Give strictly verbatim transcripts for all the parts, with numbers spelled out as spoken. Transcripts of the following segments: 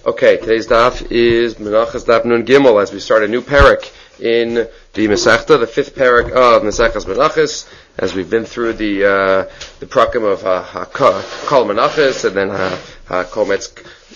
Okay, today's daf is Menachas Daf Nun Gimel as we start a new parak in the Masechta, the fifth parak of Masechtas Menachas, as we've been through the uh, the prakim of Kol Menachas and then HaKometz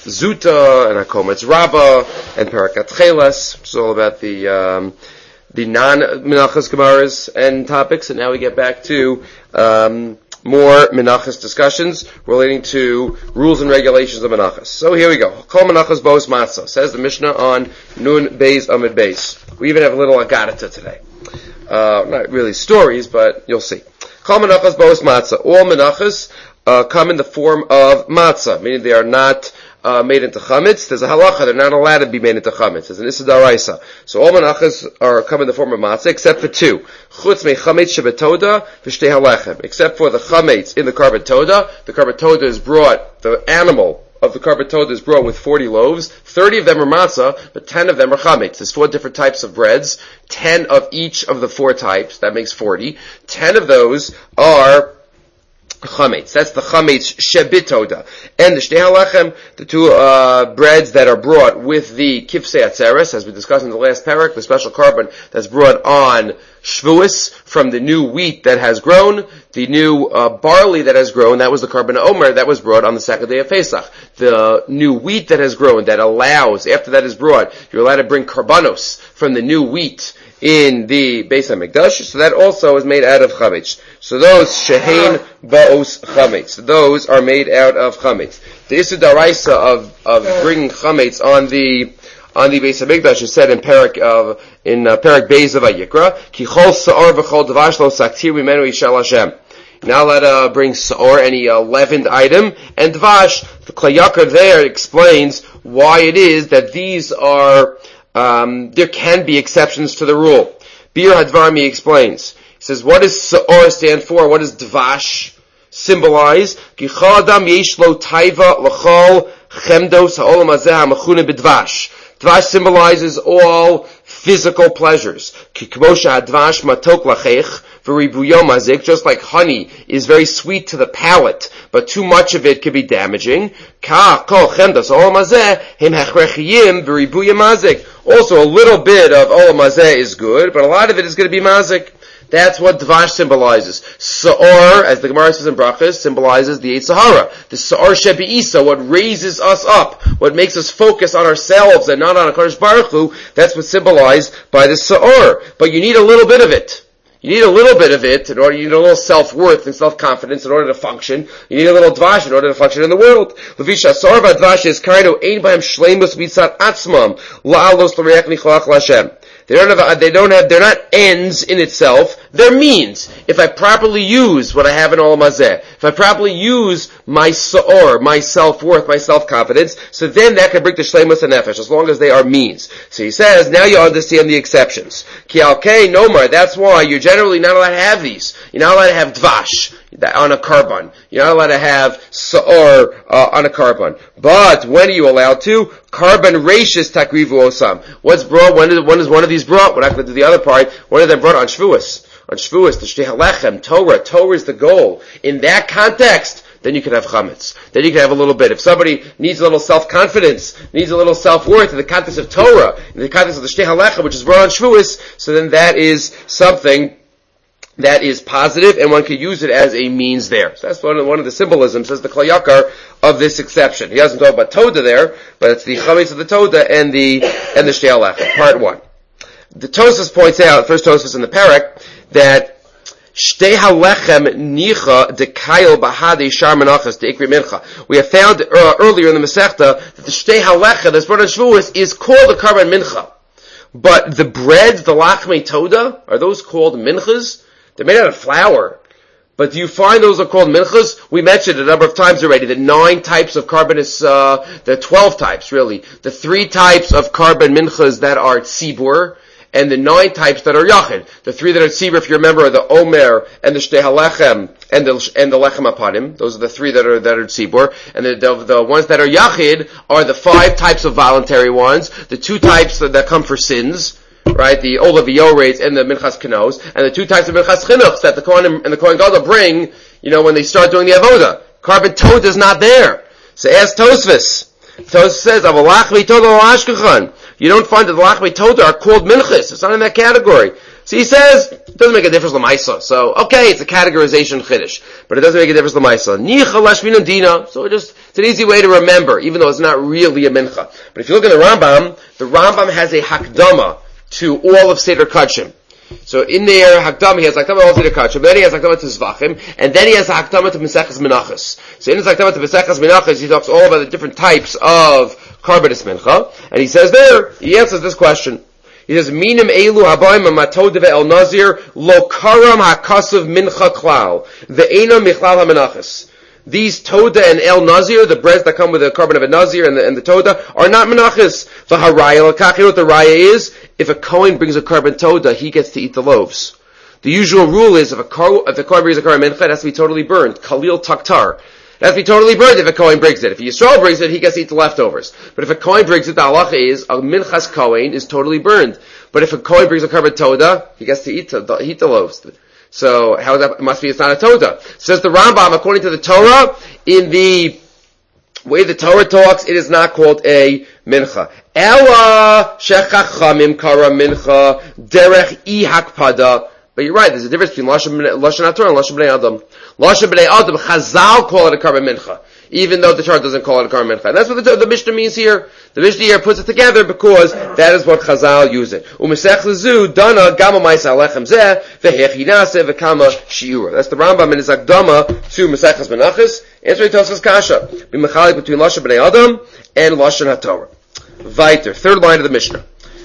Zuta and HaKometz Rabbah and Parakat Chelas, which is all about the um, the non-Menachas Gemaras and topics, and now we get back to um, more Menachas discussions relating to rules and regulations of Menachas. So here we go. Kol Menachas Bos Matzah, says the Mishnah on Nun Beis Amid Beis. We even have a little Agadata today. Uh, not really stories, but you'll see. Kol Menachas Bos Matzah. All Menachas uh, come in the form of Matzah, meaning they are not Uh, made into chametz. There's a halacha; they're not allowed to be made into chametz. There's an issa d'oraisa. So all menachas are come in the form of matzah, except for two: chutz me chametz shebetoda v'shtei halechem. Except for the chametz in the karban toda. The karban toda is brought. The animal of the karban toda is brought with forty loaves. Thirty of them are matzah, but ten of them are chametz. There's four different types of breads. Ten of each of the four types. That makes forty. Ten of those are chametz. That's the chametz shebitoda. And the shtei halechem, the two uh, breads that are brought with the kifsei atzeres, as we discussed in the last parak, the special carbon that's brought on Shvuos from the new wheat that has grown, the new uh, barley that has grown, that was the carbon omer that was brought on the second day of Pesach. The new wheat that has grown, that allows, after that is brought, you're allowed to bring karbanos from the new wheat in the Beis HaMikdash, so that also is made out of chametz. So those shehein baos chametz, those are made out of chametz. The issa d'oraisa of of bringing chametz on the on the Beis HaMikdash is said in parak of in uh, parak Beis of Vayikra, ki chol sa'or v'chol davash lo saktir mimenu yishal Hashem. Now let uh, bring sa'or, any uh, leavened item, and dvash. The Kli Yakar there explains why it is that these are. Um, there can be exceptions to the rule. Bir Hadvarmi explains. He says, what does Sa'or stand for? What does Dvash symbolize? Kichal adam yesh lo taiva l'chol chemdos ha'olam hazeh ha'mechuna b'dvash. Dvash symbolizes all physical pleasures. Kikmosha hadvash matok lachech v'ribuyo mazik, just like honey is very sweet to the palate, but too much of it can be damaging. Ka kol chemdos ha'olam hazeh hem hechrechiyim v'ribuyo mazik. Also, a little bit of olam hazeh is good, but a lot of it is going to be mazik. That's what Dvash symbolizes. Sa'or, as the Gemara says in Brachas, symbolizes the Yetzer Hara. The Sa'or Shebe'isa, what raises us up, what makes us focus on ourselves and not on HaKadosh Baruch Hu, that's what's symbolized by the Sa'or. But you need a little bit of it. You need a little bit of it in order, you need a little self-worth and self-confidence in order to function. You need a little Dvash in order to function in the world. Levisha Sa'or v'Dvash is kainu ein b'hem shleimus mitzat atzmam la'alos l'reach nichlach l'Hashem. They don't have, they don't have, they're not ends in itself, they're means. If I properly use what I have in Olam Hazeh, if I properly use my sa'or, my self-worth, my self-confidence, so then that can bring the shleimus and nefesh, as long as they are means. So he says, now you understand the exceptions. Ki alkei nomar, that's why you're generally not allowed to have these. You're not allowed to have dvash on a carbon. You're not allowed to have sa'or uh, on a carbon. But when are you allowed to? Carbon rashis takrivu osam. What's brought? When is, when is one of these brought? We're not going to do the other part. When are they brought on Shvuos? On Shvuos, the shtei halechem, Torah. Torah is the goal. In that context, then you can have chametz. Then you can have a little bit. If somebody needs a little self-confidence, needs a little self-worth in the context of Torah, in the context of the shtei halechem, which is brought on Shvuos, so then that is something that is positive, and one could use it as a means there. So that's one of, one of the symbolisms, says the Kli Yakar, of this exception. He doesn't talk about Toda there, but it's the chametz of the Toda and the and the shtei halechem. Part one. The Tosfos points out, first Tosfos in the parak, that shtei halechem nicha dekayel bahade shar menachas deikri mincha. We have found uh, earlier in the Masechta that the shtei halechem that's brought on Shavuos is called the karban mincha, but the breads, the lachmei Toda, are those called minchas? They're made out of flour. But do you find those are called minchas? We mentioned a number of times already the nine types of carbonous, uh, the twelve types really. The three types of carbon minchas that are tzibur, and the nine types that are yachid. The three that are tzibur, if you remember, are the omer, and the shtei halechem, and the, and the lechem apanim. Those are the three that are, that are tzibur. And the, the, the ones that are yachid are the five types of voluntary ones, the two types that, that come for sins, right, the Olav Yoretz and the Minchas Kenos, and the two types of Minchas Chinuchs that the Kohen and the Kohen Gadol bring, you know, when they start doing the Avodah. Carbon Toda is not there. So ask Tosfos, Tosfos says, "Avalachmi Toda Lashkachan." You don't find that the Lachmi Toda are called minchas. It's not in that category. So he says, it doesn't make a difference l'maisa. So, okay, it's a categorization chiddush, but it doesn't make a difference l'maisa. Nicha lashmina dina. So it just, it's an easy way to remember, even though it's not really a mincha. But if you look at the Rambam, the Rambam has a hakdama to all of Seder Kachim. So in there, Hakdama, he has Hakdama all Seder Kachim, then he has Hakdama to Zvachim, and then he has Hakdama to Meseches Menachos. So in his Hakdama to Meseches Menachos, he talks all about the different types of Karbanis Mincha, and he says there, he answers this question. He says, Minim elu habayim amatod el nazir lo karam hakasav mincha klal ve'ena michlal hamenachas. These Toda and El Nazir, the breads that come with the carbon of a Nazir and the, and the Toda, are not menachas. The Haraya, l'kach, you know what the Raya is? If a Kohen brings a carbon Toda, he gets to eat the loaves. The usual rule is if a Kohen, if a Kohen brings a carbon Mincha, it has to be totally burned. Khalil Taktar. It has to be totally burned if a Kohen brings it. If a Yisrael brings it, he gets to eat the leftovers. But if a Kohen brings it, the halacha is, a Minchas Kohen is totally burned. But if a Kohen brings a carbon Toda, he gets to eat the, eat the loaves. So, how that, it must be it's not a Toda. Says the Rambam, according to the Torah, in the way the Torah talks, it is not called a mincha. Ela shechachamim kara mincha derech I hakpada. But you're right, there's a difference between Lashon HaTorah and Lashon B'nai Adam. Lashon B'nai Adam, Chazal call it a carbon mincha, even though the Torah doesn't call it a carbon mincha. And that's what the, the Mishnah means here. The Mishnah here puts it together because that is what Chazal use it. U'mesech lezu dana gama ma'isa alechem zeh v'hechinase v'kama shiura. That's the Rambam in his Akdama to Meseches Menachos. Answering Tosfos Kasha. B'mechalik between Lashon B'nai Adam and Lashon HaTorah. Vayter. Third line of the Mishnah.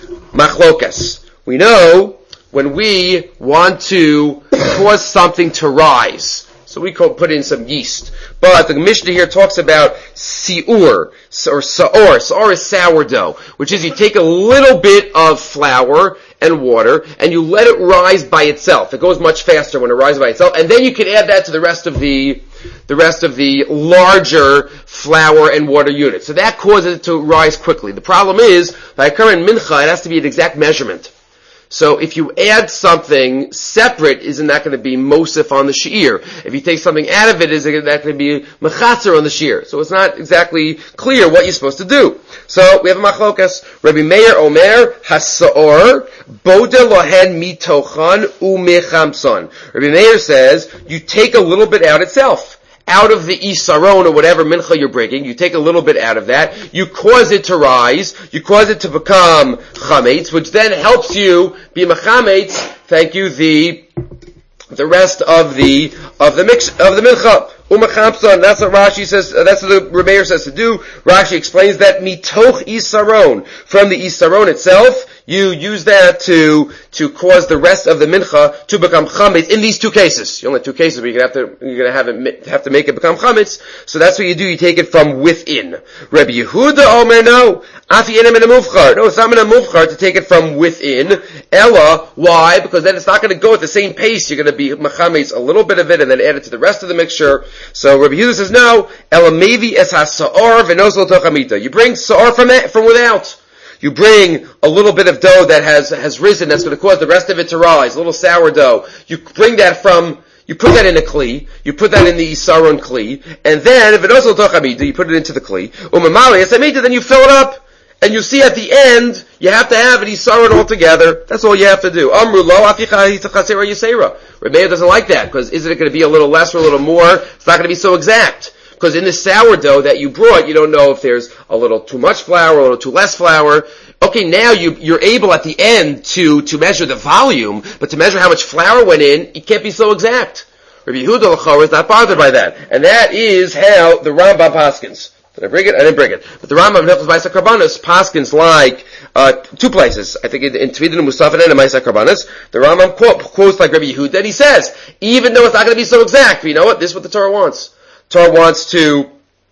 Machlokas. We know when we want to cause something to rise. So we put in some yeast. But the Mishnah here talks about siur, or saor. Saor is sourdough, which is you take a little bit of flour and water, and you let it rise by itself. It goes much faster when it rises by itself, and then you can add that to the rest of the, the rest of the larger flour and water units. So that causes it to rise quickly. The problem is, by current mincha, it has to be an exact measurement. So if you add something separate, isn't that going to be mosif on the she'ir? If you take something out of it, isn't that going to be mechatzer on the she'ir? So it's not exactly clear what you're supposed to do. So we have a machlokas. Rabbi Meir Omer hasaor boda lohen mitochan umechamson. Rabbi Meir says you take a little bit out itself. Out of the isaron or whatever mincha you're breaking, you take a little bit out of that, you cause it to rise, you cause it to become chametz, which then helps you be machametz, thank you, the, the rest of the, of the mix, of the mincha. Umachamson, that's what Rashi says, uh, that's what the Remeir says to do. Rashi explains that mitoch isaron, from the isaron itself, you use that to, to cause the rest of the mincha to become chametz in these two cases. You only have two cases, but you're gonna have to, you're gonna have it, have to make it become chametz. So that's what you do, you take it from within. Rabbi Yehuda Omer, no. Afi enem in a muvchar. No, it's not in a muvchar to take it from within. Ella, why? Because then it's not gonna go at the same pace. You're gonna be machametz a little bit of it and then add it to the rest of the mixture. So Rabbi Yehuda says, no. Ella mevi es ha-sa'or v'nosel tochamita. You bring sa'or from it, from without. You bring a little bit of dough that has, has risen, that's going to cause the rest of it to rise, a little sourdough. You bring that from, you put that in a kli, you put that in the isaron kli, and then, if it also tochamida, you put it into the kli, umamali esamida, then you fill it up, and you see at the end, you have to have an isaron all together. That's all you have to do. Amru lo aficha hitachasera yisera. Rebbeinu doesn't like that, because isn't it going to be a little less or a little more? It's not going to be so exact. Because in the sourdough that you brought, you don't know if there's a little too much flour, a little too less flour. Okay, now you, you're able at the end to, to measure the volume, but to measure how much flour went in, it can't be so exact. Rabbi Yehuda l'chor is not bothered by that. And that is how the Rambam paskins. Did I bring it? I didn't bring it. But the Rambam Nefesh Ma'aseh Karbanos paskins like, uh, two places. I think in, in Tvidin and Musafin and Ma'aseh Karbanos, the Rambam quote, quotes like Rabbi Yehuda, and he says, even though it's not going to be so exact, but you know what? This is what the Torah wants. Torah wants to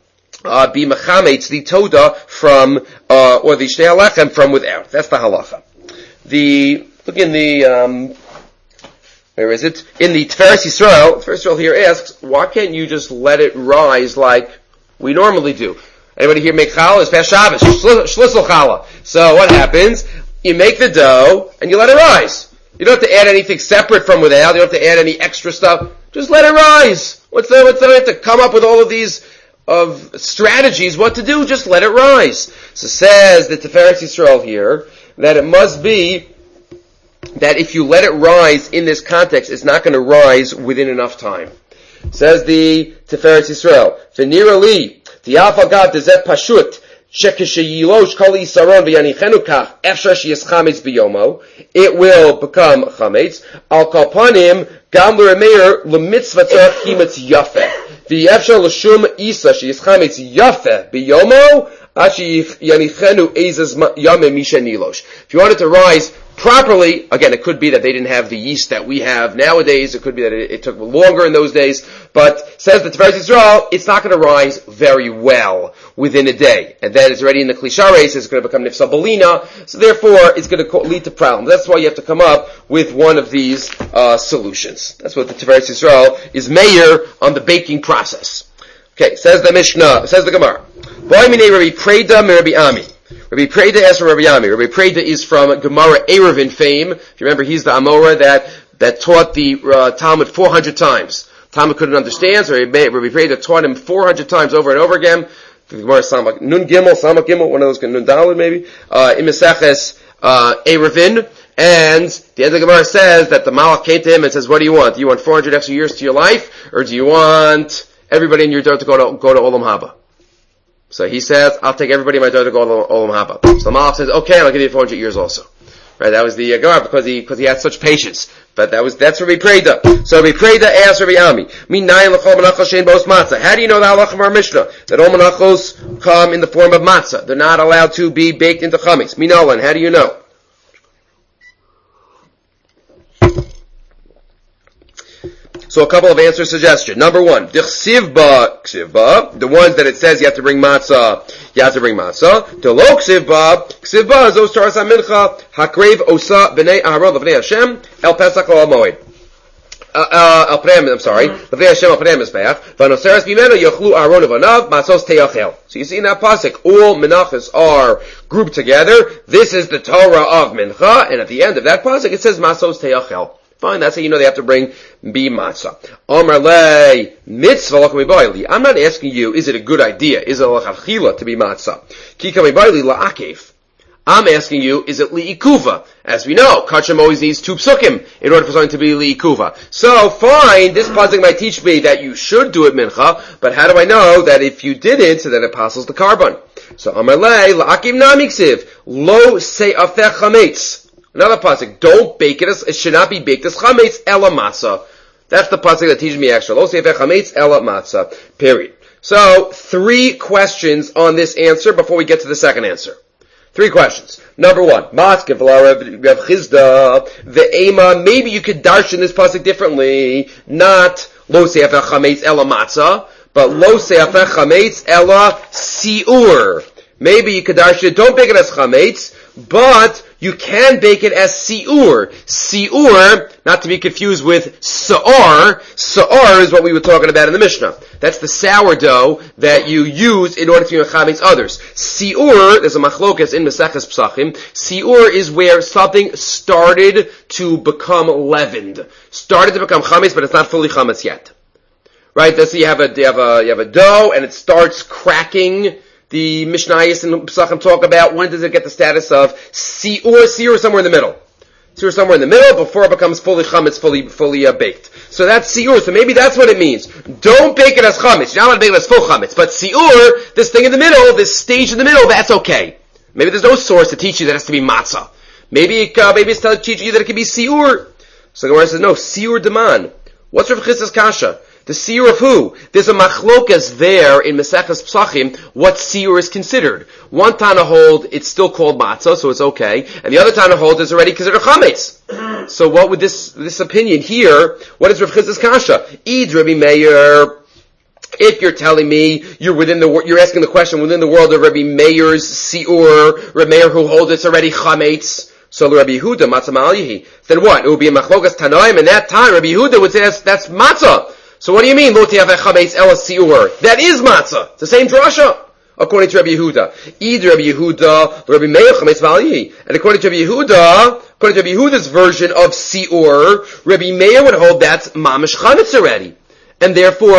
uh, be mechametz the toda from, uh, or the shnei alechem from without. That's the halacha. The, look in the, um, where is it? In the Tiferes Yisrael, Tiferes Yisrael here asks, why can't you just let it rise like we normally do? Anybody here make challah? It's past Shabbos, shlisel challah. So what happens? You make the dough, and you let it rise. You don't have to add anything separate from without, you don't have to add any extra stuff. Just let it rise. What's the, what's the, have to come up with all of these, of strategies what to do. Just let it rise. So says the Tiferes Yisrael here that it must be that if you let it rise in this context, it's not going to rise within enough time. Says the Tiferes Yisrael, V'nira li, T'yaf agav dezet pashut, shekesheyilosh kol yisaron v'yanichenu kach, efshar sheyes chametz biyomo, it will become chametz, al kol panim, gam l'remeir l'mitzvata chimetz yafeh, v'yefshar l'shum isa sheyes chametz yafeh biyomo, ashi yanichenu ezes yameh mishenilosh. If you want it to rise properly, again, it could be that they didn't have the yeast that we have nowadays. It could be that it, it took longer in those days. But says the Tiferes Yisrael, it's not going to rise very well within a day. And then it's already in the Klisha race. It's going to become Nifsa Balina. So therefore, it's going to lead to problems. That's why you have to come up with one of these uh, solutions. That's what the Tiferes Yisrael is mayor on the baking process. Okay, says the Mishnah, says the Gemara. Boy mine Rabbi Preda mi Rabbi Ami. Rabbi Preda is from Rabbi Ami. Rabbi Preda is from Gemara Eruvin fame. If you remember, he's the Amora that, that taught the uh, Talmud four hundred times. Talmud couldn't understand, so Rabbi Preda taught him four hundred times over and over again. The Gemara Samak Nun Gimel, Samak Gimel, one of those, Nun Daled maybe, uh, in Meseches uh, Eruvin. And the end of the Gemara says that the Malach came to him and says, what do you want? Do you want four hundred extra years to your life? Or do you want everybody in your door to go to, go to Olam Haba? So he says, I'll take everybody in my door to go to Olam Haba. So the Malach says, okay, I'll give you four hundred years also. Right, that was the uh, Gemara because he, because he had such patience. But that was, that's Rabbi Preda. So Rabbi Preda asked Rabbi Ami, how do you know the halacha of our Mishnah? That all menachos come in the form of matzah. They're not allowed to be baked into chametz. Minalan, how do you know? So a couple of answer suggestions. Number one, Dichsivba, Ksivba, the ones that it says you have to bring matzah, you have to bring matzah. Delo Ksivba, Ksivba is Os Taras HaMincha, Hakrev Osa B'nei Aharon L'Vnei Hashem, El Pesach Ol Moed. El Pnei, I'm sorry, L'Vnei Hashem El Pnei Mizbeach, V'anoseres B'meno Yochlu Aharon L'Vanav, Matzos Teyachel. So you see in that pasuk, all menachos are grouped together. This is the Torah of Mincha, and at the end of that pasuk it says Matzos Teyachel. Fine, that's how you know they have to bring B matzah. Amar lei mitzvah l'chami b'ayli. I'm not asking you, is it a good idea? Is it l'chachila to be matzah? Ki kami b'ayli la'akev. I'm asking you, is it li'ikuva? As we know, kacham always needs two psukim in order for something to be li'ikuva. So, fine, this pasuk might teach me that you should do it mincha, but how do I know that if you didn't, so then it passes the carbon? So, amar lei la'akev namiksiv, lo se'afech chametz. Another pasuk, don't bake it as, it should not be baked as chametz ela matzah. That's the pasuk that teaches me extra. Lo seifech chametz ela matzah. Period. So, three questions on this answer before we get to the second answer. Three questions. Number one, Matzkev Rav Chizda, ve'ema, maybe you could darshan this pasuk differently, not lo seifech chametz ela matzah, but lo seifech chametz ela siur. Maybe you could darshan it, don't bake it as chametz, but you can bake it as siur. Siur, not to be confused with sa'ar. Sa'ar is what we were talking about in the Mishnah. That's the sourdough that you use in order to mechametz others. Siur, there's a machlokas in Meseches Psachim. Siur is where something started to become leavened. Started to become chametz, but it's not fully chametz yet. Right? So you have a, you have a, you have a dough, and it starts cracking. The Mishnayos and Pesachim talk about when does it get the status of siur, siur somewhere in the middle. Siur somewhere in the middle before it becomes fully chametz, fully, fully uh, baked. So that's siur, so maybe that's what it means. Don't bake it as chametz. You're not going to bake it as full chametz. But siur, this thing in the middle, this stage in the middle, that's okay. Maybe there's no source to teach you that it has to be matzah. Maybe, uh, maybe it's to teach you that it can be siur. So the Gemara says, no, siur deman. What's Rav Chizda's kasha? The siur of who? There's a machlokas there in Meseches Psachim what siur is considered. One Tana hold it's still called matzah, so it's okay, and the other Tana hold is already considered chametz. So what would this this opinion here? What is Rav Chizda's kasha? Eid Rabbi Meir. If you're telling me you're within the you're asking the question within the world of Rabbi Meir's siur, Rabbi Meir who holds it's already chametz. So Rabbi Yehuda matzah ma'al, then what? It would be a machlokas tanaim, and that time Rabbi Yehuda would say that's, that's matzah. So what do you mean, lo tiavech chametz ela siur? That is matzah. It's the same drasha, according to Rabbi Yehuda. Either Rabbi Yehuda, Rabbi Meir chametz v'ali. And according to Rabbi Yehuda, according to Rabbi Yehuda's version of siur, Rabbi Meir would hold that's mamish chametz already. And therefore,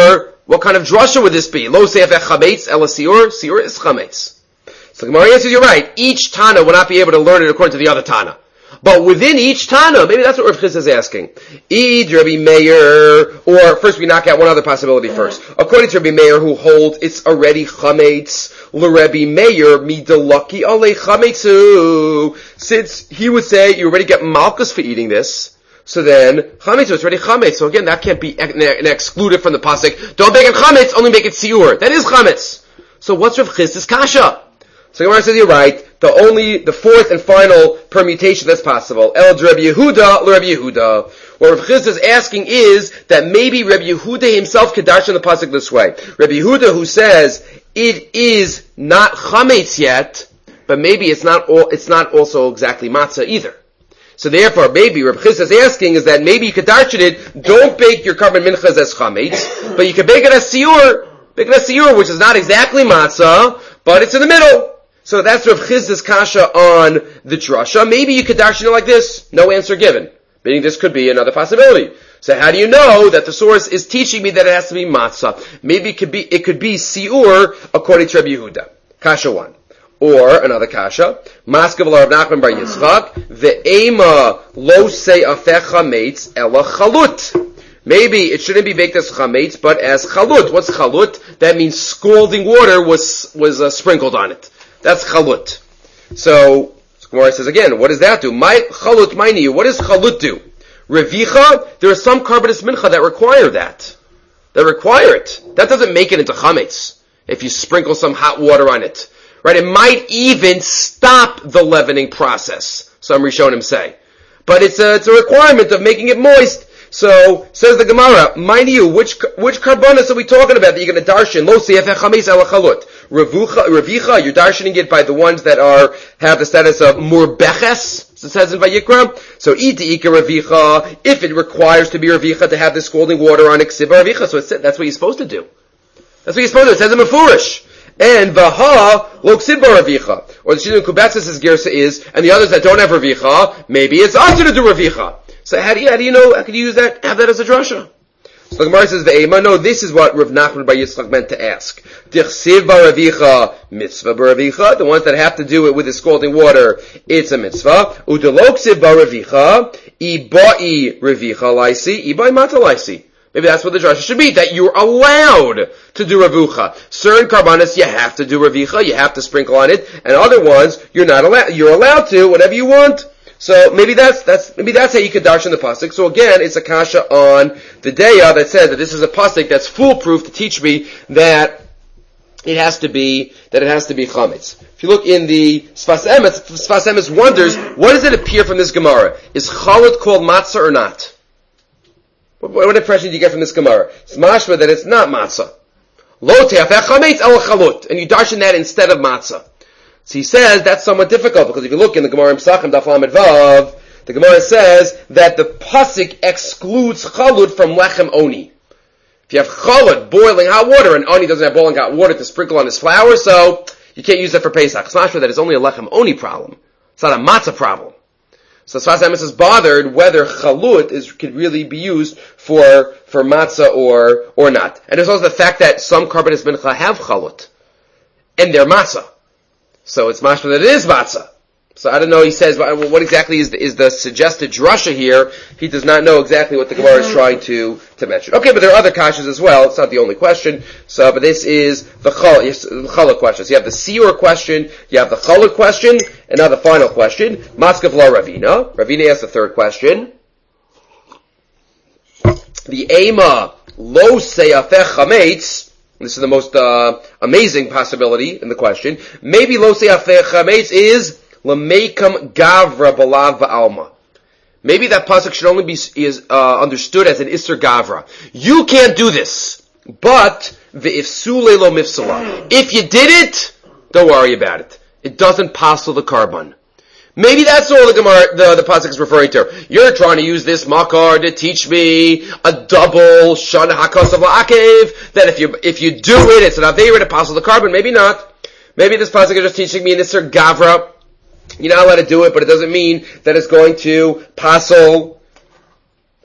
What kind of drasha would this be? Lo se'afech chametz ela siur. Siur is chametz. So the Gemara answers, you're right. Each Tana will not be able to learn it according to the other Tana. But within each Tana, maybe that's what Rav Chisda is asking. Eid Rabbi Meir, or first we knock out one other possibility first. According to Rabbi Meir, who holds it's already chametz, l'Rabbi Meir midalaki ale chametzu. Since he would say you already get malchus for eating this, so then chametz is already chametz. So again, that can't be ex- excluded from the pasuk. Don't make it chametz, only make it siur. That is chametz. So what's Rav Chisda's kasha? So Gemara says you're right. The only, the fourth and final permutation that's possible. El Rabbi Yehuda, Rabbi Yehuda. What Rav Chisda is asking is that maybe Rabbi Yehuda himself could darshan the pasuk this way. Rabbi Yehuda, who says it is not chametz yet, but maybe it's not all, it's not also exactly matzah either. So therefore, maybe Rav Chisda is asking is that maybe you could darshan it. Don't bake your carbon minchas as chametz, but you can bake it as siur. Bake it as siur, which is not exactly matzah, but it's in the middle. So that's Rav Chisda's kasha on the drasha. Maybe you could darshan it like this. No answer given. Meaning this could be another possibility. So how do you know that the source is teaching me that it has to be matzah? Maybe it could be, it could be siur according to Rabbi Yehuda. Kasha one. Or another kasha. Maskav Rav Nachman bar Yitzchak. Ve'ema lo se'afech chametz ela chalut. Maybe it shouldn't be baked as chametz, but as chalut. What's chalut? That means scalding water was, was uh, sprinkled on it. That's chalut. So, Gemara says again, what does that do? My chalut, ma'ini, what does chalut do? Revicha, there are some karbanis mincha that require that. That require it. That doesn't make it into chametz, if you sprinkle some hot water on it. Right? It might even stop the leavening process, some Rishonim say. But it's a, it's a requirement of making it moist. So, says the Gemara, mind you, which, which karbanis are we talking about that you're going to darshan? Lo se'afech chametz ela chalut. Revicha, you're darshaning it by the ones that are, have the status of murbeches, as it says in Vayikra. So, iti ika revicha, if it requires to be revicha to have the scalding water on it, ksiva revicha. So it's, that's what you're supposed to do. That's what you're supposed to do. It says in Mefurish. And vaha lo ksiva revicha. Or the Shidduch Kubatzis' gersa is, and the others that don't have revicha, maybe it's also to do revicha. So how do you, how do you know, how can you use that, have that as a drasha? So the Gemara says, Ve'ema, no, this is what Rav Nachman bar Yitzchak meant to ask. Tichsiv baravicha, mitzvah baravicha, the ones that have to do it with the scalding water, it's a mitzvah. Udaloksiv baravicha, ibai revicha laisi, ibai mata laisi. Maybe that's what the drasha should be, that you're allowed to do ravucha. Certain karbanis, you have to do ravicha, you have to sprinkle on it, and other ones, you're not allowed, you're allowed to, whatever you want. So maybe that's that's maybe that's how you could darshan the pasuk. So again, it's a kasha on the deya that says that this is a pasuk that's foolproof to teach me that it has to be that it has to be chametz. If you look in the Sfas Emes, Sfas Emes wonders what does it appear from this Gemara? Is chalut called matzah or not? What, what impression do you get from this Gemara? It's mashma that it's not matzah. Lo te'afech chametz el chalut, and you darshan that instead of matzah. So he says that's somewhat difficult because if you look in the Gemara Pesachim Daf Lamed Vav, the Gemara says that the pasuk excludes chalut from lechem oni. If you have chalut, boiling hot water, and oni doesn't have boiling hot water to sprinkle on his flour, so you can't use that for Pesach. It's not sure that it's only a lechem oni problem. It's not a matzah problem. So Sfas Emes is bothered whether chalut is could really be used for for matzah or or not. And there's also the fact that some karbanis mincha have chalut, and they're matzah. So it's mashma that it is matzah. So I don't know, he says, well, what exactly is the, is the suggested drasha here? He does not know exactly what the Gemara is trying to, to mention. Okay, but there are other kashas as well. It's not the only question. So, but this is the challah question. So you have the siur question, you have the challah question, and now the final question. Maskav la Ravina. Ravina asks the third question. The ema lo se'afech chametz. This is the most uh, amazing possibility in the question. Maybe lo se'afech chametz is l'meikam gavra balav va'alma. Maybe that pasuk should only be is uh, understood as an isser gavra. You can't do this, but ve'ifsule lo mifsala. If you did it, don't worry about it. It doesn't passel the carbon. Maybe that's all the Gemara, the, the pasuk is referring to. You're trying to use this makar to teach me a double shana hakas of la'akev, that if you, if you do it, it's an aveira to passel the carbon. Maybe not. Maybe this pasuk is just teaching me an isser gavra. You're not allowed to do it, but it doesn't mean that it's going to passel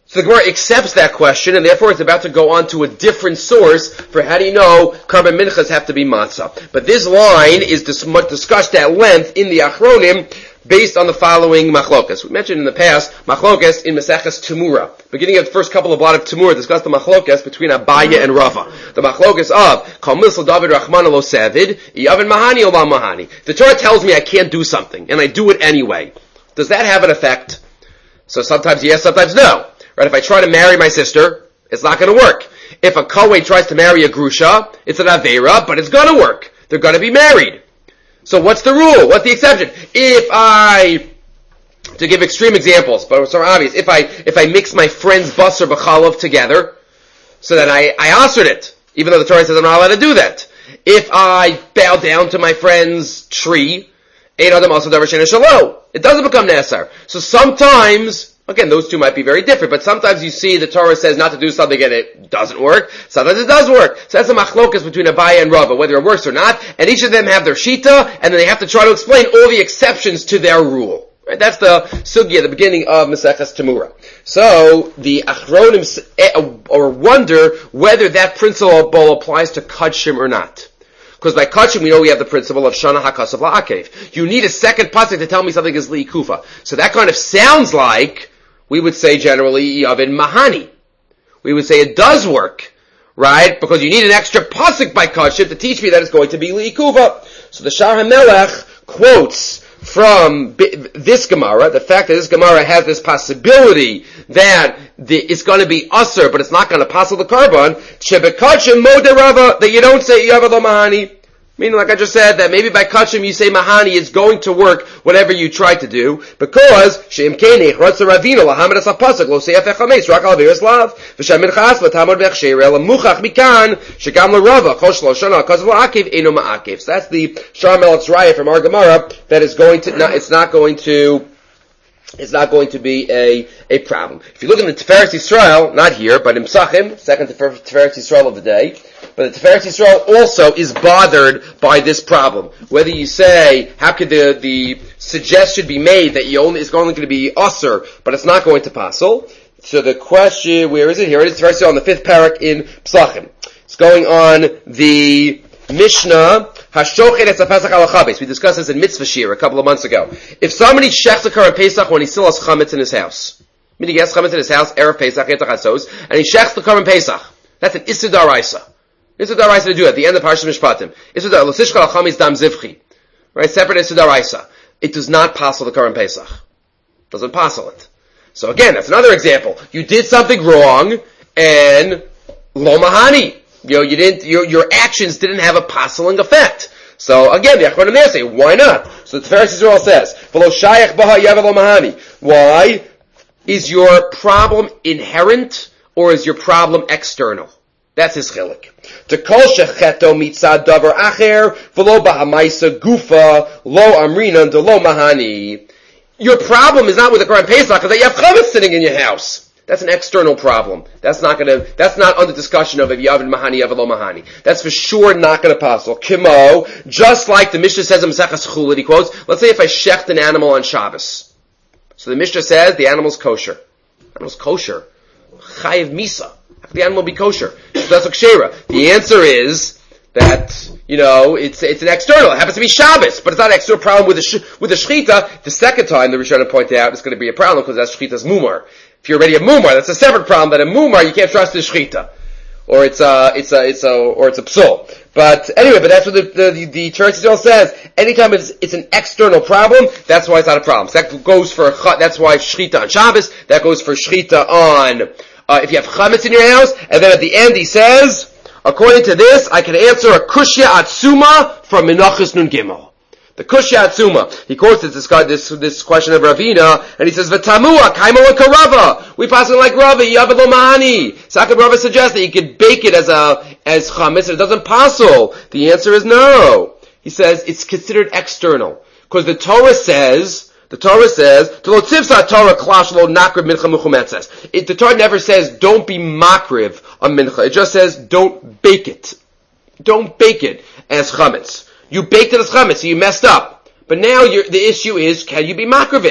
So the Gemara accepts that question, and therefore it's about to go on to a different source for how do you know carbon minchas have to be matzah. But this line is dis- discussed at length in the Achronim based on the following machlokas. We mentioned in the past machlokas in Maseches Temura. Beginning of the first couple of blot of Temura discussed the machlokas between Abaya and Rava. The machlokas of Kol Misl David Rachmana Lo Savid Yavin Mahani Olam Mahani. The Torah tells me I can't do something, and I do it anyway. Does that have an effect? So sometimes yes, sometimes no. Right? If I try to marry my sister, it's not going to work. If a Kohen tries to marry a Grusha, it's an Aveira, but it's going to work. They're going to be married. So what's the rule? What's the exception? If I, to give extreme examples, but it's so obvious, if I, if I mix my friend's basar b'chalav together, so that I, I assered it, even though the Torah says I'm not allowed to do that. If I bow down to my friend's tree, ein adam also davar she'eino shelo, it doesn't become nesar. So sometimes, again, those two might be very different, but sometimes you see the Torah says not to do something and it doesn't work. Sometimes it does work. So that's a machlokas between Abaya and Rava, whether it works or not, and each of them have their shita, and then they have to try to explain all the exceptions to their rule. Right? That's the sugya at the beginning of Maseches Temura. So, the Achronim or wonder whether that principle applies to Kudshim or not. Because by Kachim, we know we have the principle of Shana HaKasav La'akev. You need a second pasuk to tell me something is Li'ikufa. So that kind of sounds like, we would say generally, Yavin Mahani. We would say it does work, right? Because you need an extra pasuk by Kachim to teach me that it's going to be Li'ikufa. So the Shar HaMelech quotes from this Gemara, the fact that this Gemara has this possibility that the, it's going to be usher, but it's not going to passel the carbon, Shebekachim Moderava, that you don't say Yavalo Mahani. Meaning, like I just said, that maybe by Kachim you say Mahani, it's going to work whatever you try to do, because Sheim Kenech, Rotsa Ravino, Lahamad Asapasak, Lo Seif Echameis, Rak Al Aviris Lav, V'Shem Minchas, V'Tamod Bechsheirel, Muchach Mikan, Shekam L'Rava, Chosh Lo Shana, Kazav La'akev, Eino Ma'akev. So that's the Shar Melech's Raya from our Gemara, that is going to, not, it's not going to, it's not going to be a, a problem. If you look in the Tiferet Yisrael, not here, but in Psachim, second Tiferet Yisrael of the day, but the Tiferet Yisrael also is bothered by this problem. Whether you say, how could the, the suggestion be made that you only, it's only going to be usher, but it's not going to passel? So the question, where is it? Here it is, Tiferet Yisrael on the fifth parak in Psachim. It's going on the Mishnah, Hashochet et Pesach al Chabes. We discussed this in Mitzvah Shir a couple of months ago. If somebody shechs a Karan Pesach when he still has chametz in his house, meaning he has chametz in his house, Erev Pesach, Yetach Hatzos, and he shechs the Karan Pesach, that's an Issur D'Oraisa. Issur D'Oraisa to do it at the end of Parashat Mishpatim. Issur D'Oraisa, L'sishchal al Chametz Dam Zivchi. Right, separate Issur D'Oraisa. It does not passel the Karan Pesach. Doesn't passel it. So again, that's another example. You did something wrong, and Lo Mahani. You know, you didn't, your, your actions didn't have a passeling effect. So again, the Achronim there say, why not? So the Tiferet Yisrael says, V'lo shayach baha yavelo mahani. Why? Is your problem inherent, or is your problem external? That's his chilik. To kol shecheto mitzad davar acher, v'lo bahamaisa gufa, lo amrinan de lo mahani. Your problem is not with the Karan Pesach, because you have chametz sitting in your house. That's an external problem. That's not gonna, that's not under discussion of if Yavin Mahani, Yavalo Mahani. That's for sure not gonna passel. Kimo, just like the Mishnah says in Maseches Chulin, he quotes, let's say if I shecht an animal on Shabbos. So the Mishnah says the animal's kosher. The animal's kosher. Chayiv Misa. How can the animal be kosher? That's Akshera. The answer is that, you know, it's, it's an external. It happens to be Shabbos, but it's not an external problem with the, sh- with the Shechita. The second time the Rishonim pointed out it's gonna be a problem because that's Shechita's Mumar. If you're already a mumar, that's a separate problem. But a mumar, you can't trust the shechita, or it's a, it's a, it's a, or it's a psul. But anyway, but that's what the the, the, the Tiferet Yisrael says. Anytime it's it's an external problem, that's why it's not a problem. So that goes for that's why shechita on Shabbos. That goes for shechita on uh, if you have chametz in your house. And then at the end he says, according to this, I can answer a kushya atzuma from Menachos Nun Gimel. The Kushya Atzuma. He quotes this, this, this question of Ravina, and he says, V'tamua, kaimala karava. We pass it like Rava, Yavalo Mahani. Sakad Rava suggests that you could bake it as a, as chametz, and it doesn't passel. The answer is no. He says, it's considered external. Because the Torah says, the Torah says, Tolo tzivsa Torah klash lo nakriv mincha mechumetzes. It, the Torah never says, don't be makriv on mincha. It just says, don't bake it. Don't bake it as chametz. You baked it as chametz, so you messed up. But now you're, the issue is, can you be makriv it?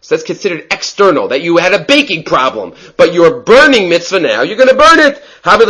So that's considered external, that you had a baking problem, but you're burning mitzvah now, you're going to burn it.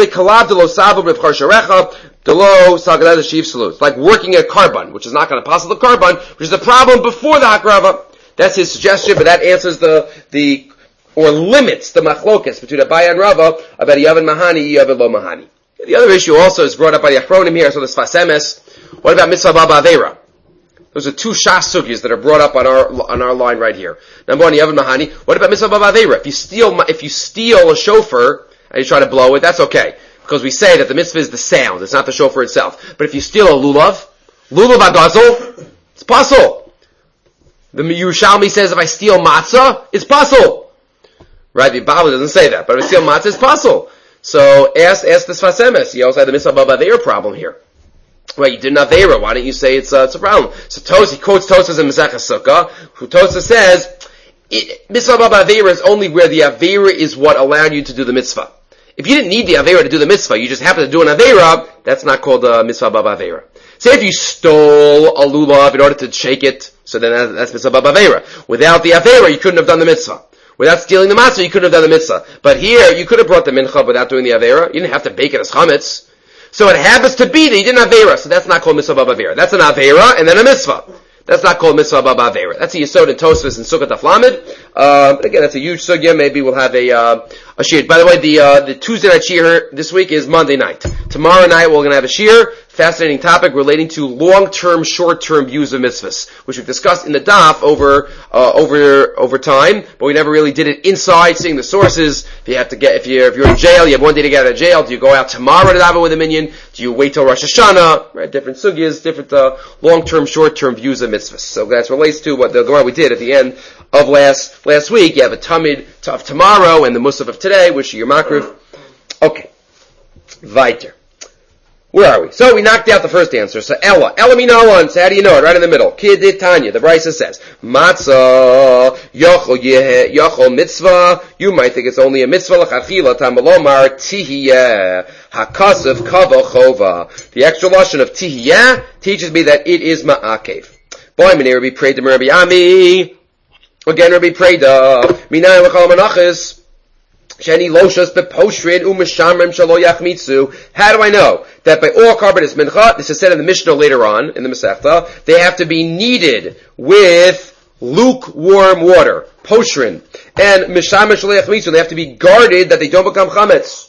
Like working a carbon, which is not going to pass the carbon, which is a problem before the hakrava. That's his suggestion, but that answers the, the, or limits the machlokas between Abaye and Rava about Yavan Mahani, Yavan Lo Mahani. The other issue also is brought up by the Achronim here, so the Sfas Emes. What about mitzvah baba avera? Those are two shas sugis that are brought up on our on our line right here. Number one, Yavan Mahani. What about mitzvah baba avera? If you steal if you steal a shofar and you try to blow it, that's okay, because we say that the mitzvah is the sound; it's not the shofar itself. But if you steal a lulav, lulav agazel, it's pasul. The Yerushalmi says if I steal matzah, it's pasul. Right? The Baba doesn't say that, but if I steal matzah, it's pasul. So ask ask the Sfas Emes. You also had the mitzvah baba avera problem here. Well, you did an Avera. Why don't you say it's, uh, it's a problem? So Tos, he quotes Tosas in Maseches Sukkah, who Tosas says, it, mitzvah baba Avera is only where the Avera is what allowed you to do the mitzvah. If you didn't need the Avera to do the mitzvah, you just happen to do an Avera, that's not called a uh, mitzvah baba Avera. Say if you stole a lulav in order to shake it, so then that's, that's mitzvah baba Avera. Without the Avera, you couldn't have done the mitzvah. Without stealing the matzah, you couldn't have done the mitzvah. But here, you could have brought the mincha without doing the Avera. You didn't have to bake it as chametz. So it happens to be that he didn't have Avera, so that's not called mitzvah baba Avera. That's an Avera and then a mitzvah. That's not called mitzvah baba Avera. That's a yesod in Tosfos and Sukkot Aflamid. Uh, but again, that's a huge sugya. Maybe we'll have a, uh, a shiur. By the way, the, uh, the Tuesday night shiur this week is Monday night. Tomorrow night we're gonna have a shiur. Fascinating topic relating to long-term, short-term views of mitzvahs, which we've discussed in the daf over, uh, over, over time, but we never really did it inside, seeing the sources. If you have to get, if you're, if you're in jail, you have one day to get out of jail. Do you go out tomorrow to daven with a minyan? Do you wait till Rosh Hashanah? Right? Different sugyas, different, uh, long-term, short-term views of mitzvahs. So that relates to what the Gemara we did at the end of last, last week. You have a Tamid of tomorrow and the Musaf of today, which are your makriv. Okay. Weiter. Where are we? So we knocked out the first answer. So Ella. Ella minalan. So how do you know it? Right in the middle. Kidit Tanya. The Brisa says, Matzah, yochol yeh, yochol mitzvah. You might think it's only a mitzvah. L'chachila tamalomar tihiyeh. Hakasef kava chova. The extra lashon of tihiyeh teaches me that it is ma'akev. Boy, minei Rabbi Preda, Rabbi Ami. Again, Rabbi Preda. Minay l'chol manachis. Sheni loshas beposhrin u'mishamrim shalo yachmitzu. How do I know that by all carbonous mincha, this is said in the Mishnah later on, in the Masechta, they have to be kneaded with lukewarm water, poshrin, and mishamrim shalo yachmitzu, they have to be guarded that they don't become chametz.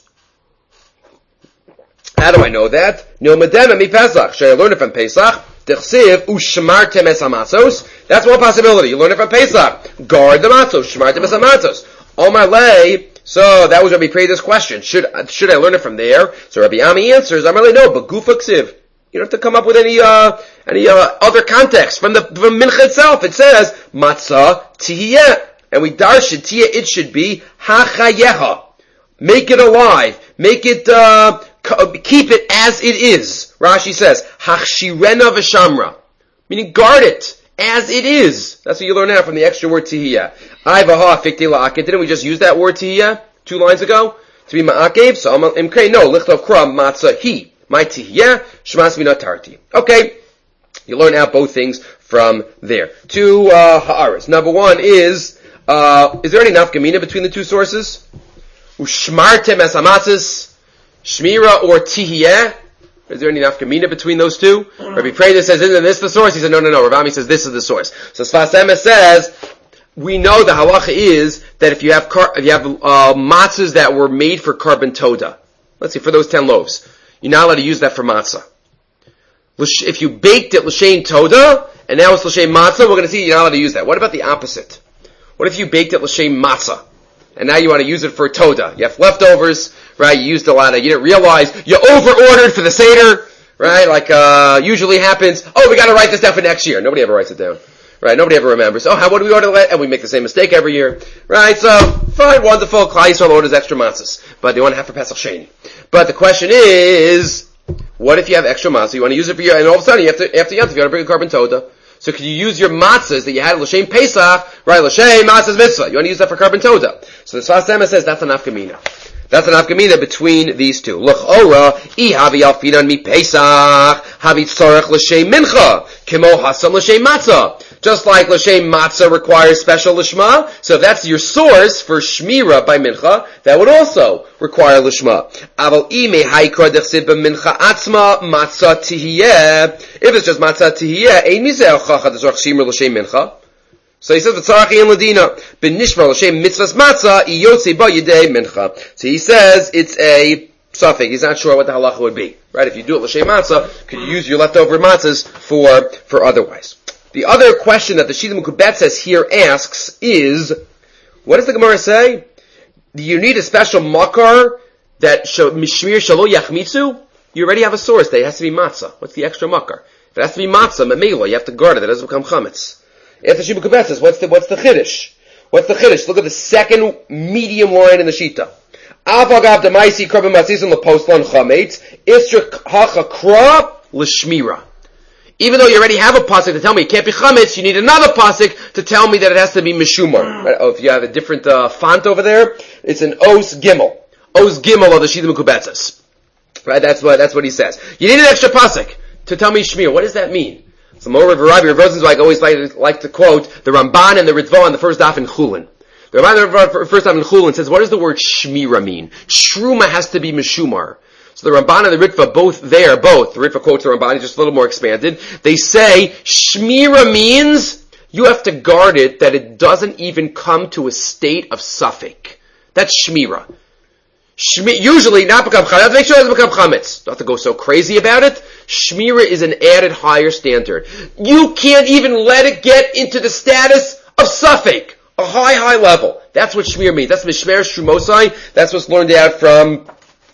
How do I know that? No medema mi Pesach. Should I learn it from Pesach? Dechsiv u'shmartem es hamatzos. That's one possibility. You learn it from Pesach. Guard the matzos. Shmartem es hamatzos. Omar lei. So that was Rabbi Preda's question. Should should I learn it from there? So Rabbi Ami answers, I'm really no, but gufa ksiv. You don't have to come up with any uh any uh, other context from the from Mincha itself. It says matzah tihiyeh, and we darshan tihiyeh. It should be hachayeha. Make it alive. Make it uh keep it as it is. Rashi says hachshirena v'shamra, meaning guard it as it is. That's what you learn now from the extra word tihiyah. Ivaha fikti la'akev. Didn't we just use that word tihiyah two lines ago? To be ma'akev? So I'm imkei. No, lichtov kram matzah hi. My tihiyah, shmas minatarti. Okay. You learn out both things from there. Two, uh, ha'aras. Number one is, uh, is there any nafkamina between the two sources? Ushmartem es hamatzis, shmira or tihiyah? Is there any nafkamina between those two? Rabbi Preda says, isn't this the source? He said, no, no, no. Rav Ami says, this is the source. So Sfas Emes says, we know the halacha is that if you have car- if you have uh, matzahs that were made for carbon toda, let's see, for those ten loaves, you're not allowed to use that for matzah. If you baked it l'shein toda, and now it's l'shein matzah, we're going to see you're not allowed to use that. What about the opposite? What if you baked it l'shein matzah, and now you want to use it for toda? You have leftovers, right? You used a lot of, you didn't realize, you over-ordered for the Seder, right? Like, uh, usually happens, oh, we got to write this down for next year. Nobody ever writes it down. Right, nobody ever remembers. Oh, how, what do we order? And we make the same mistake every year. Right, so, fine, wonderful. Klal Yisrael orders extra matzahs. But they want to have for Pesach Sheni. But the question is, what if you have extra matzah? You want to use it for your, and all of a sudden, you have to, after Yom Tov, you want to bring a carbon toda. So can you use your matzahs that you had l'shem Pesach, right, l'shem matzahs mitzvah. You want to use that for carbon toda. So the Sfas Emes says that's an nafkamina. That's an nafkamina between these two. L'chora, I havi alfinan mi Pesach, havi tzorech l'shem mincha, kimo hasam l'shem matzah. Just like L'Shem Matzah requires special Lishma, so if that's your source for Shmira by Mincha, that would also require Lishma. Aval ime haikra dechsib b'mincha atzma Matzah tihiyeh. If it's just Matzah tihiyeh, ein mizeh chacha d'zorach Shmira L'Shem Mincha. So he says, "V'tzarach in ladina b'nishma L'Shem mitzvahs Matzah iyotzi ba yidei Mincha." So he says it's a suffix. He's not sure what the halacha would be. Right? If you do it L'Shem Matzah, could you use your leftover matzahs for for otherwise? The other question that the Shita Mekubetzes here asks is, what does the Gemara say? Do you need a special makar that mishmir shalo yachmitzu? You already have a source there. It has to be matzah. What's the extra makar? If it has to be matzah, memela, you have to guard it. It doesn't become chametz. If the Shita Mekubetzes, what's the what's the chiddush? What's the chiddush? Look at the second medium line in the Shita. Avagav demaisi krabim matzizim leposlan chametz istra hacha kra l'shmira. Even though you already have a pasuk to tell me it can't be chametz, you need another pasuk to tell me that it has to be meshumar. Right? Oh, if you have a different uh, font over there, it's an os gimel, os gimel of the Shita Mekubetzes. Right? That's what that's what he says. You need an extra pasuk to tell me shmir. What does that mean? So, more of Rabbi Rosenzweig always like, like to quote the Ramban and the Ritva on the first daf in Chulin. The Ramban on the first daf in Chulin says, "What does the word shmira mean? Shruma has to be meshumar." So the Ramban and the Ritva, both there, both, the Ritva quotes the Ramban, just a little more expanded. They say, Shmira means you have to guard it that it doesn't even come to a state of suffix. That's Shmira. Shmi- usually, not become chametz, make sure it doesn't become chametz. Not to go so crazy about it. Shmira is an added higher standard. You can't even let it get into the status of suffix. A high, high level. That's what Shmira means. That's Mishmer Shrumosai. That's what's learned out from